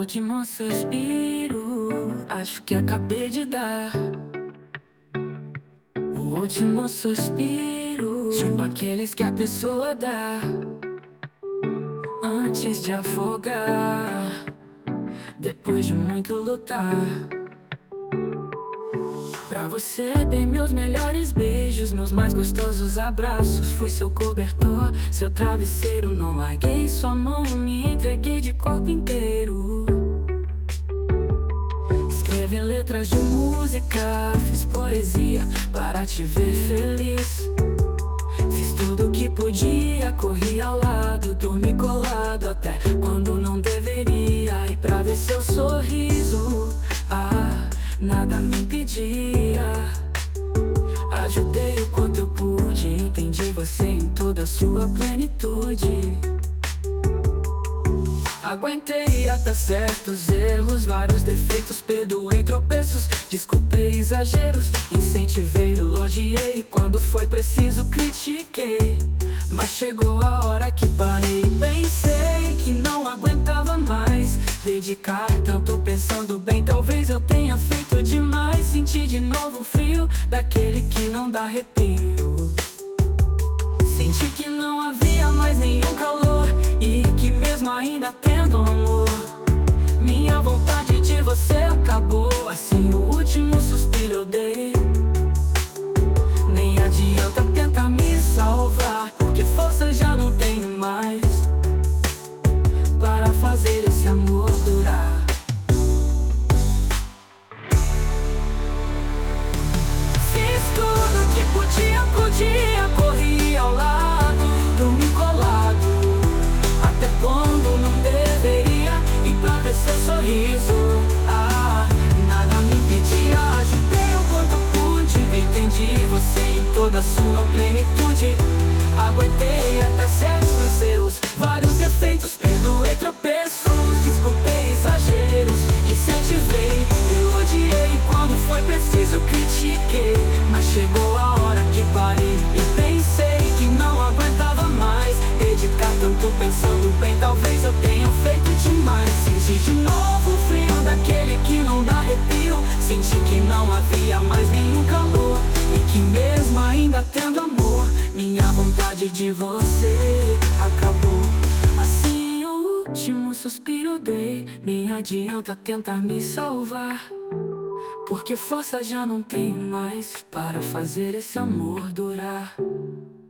último suspiro, acho que acabei de dar. O último suspiro, tipo aqueles que a pessoa dá antes de afogar, depois de muito lutar. Pra você dei meus melhores beijos, meus mais gostosos abraços. Fui seu cobertor, seu travesseiro. Não larguei sua mão, me entreguei de corpo inteiro. Escrevi letras de música, fiz poesia para te ver feliz. Fiz tudo o que podia, corri ao lado, dormi colado até quando não deveria. E pra ver seu sorriso, nada me impedia. Ajudei o quanto eu pude, entendi você em toda a sua plenitude. Aguentei até certos erros, vários defeitos, perdoei tropeços, desculpei exageros, incentivei, elogiei, quando foi preciso critiquei. Mas chegou a hora que parei, pensei que não aguentava mais dedicar tanto pensando bem, talvez eu tenha feito demais. Senti de novo o frio daquele que não dá arrepio. Senti que não havia mais nenhum calor e que mesmo ainda tendo amor, minha vontade de você acabou. Assim o último suspiro eu dei. Nem adianta tentar me salvar, porque força já não tenho mais para fazer esse amor durar. Fiz tudo que podia, corri ao lado, dormi colado até quando não deveria. E pra ver seu sorriso, nada me impedia. Ajudei o quanto pude, entendi você em toda a sua plenitude. Aguentei até certos erros, vários defeitos, perdoei tropeços, desculpei exageros, incentivei, elogiei, quando foi preciso critiquei. Mas chegou a hora que parei e pensei que não aguentava mais dedicar tanto pensando bem, talvez eu tenha feito demais. Senti de novo o frio daquele que não dá arrepio. Senti que não havia mais nenhum calor e que mesmo ainda tendo amor, minha vontade de você acabou. Assim o último suspiro dei. Nem adianta tentar me salvar, porque força já não tenho mais para fazer esse amor durar.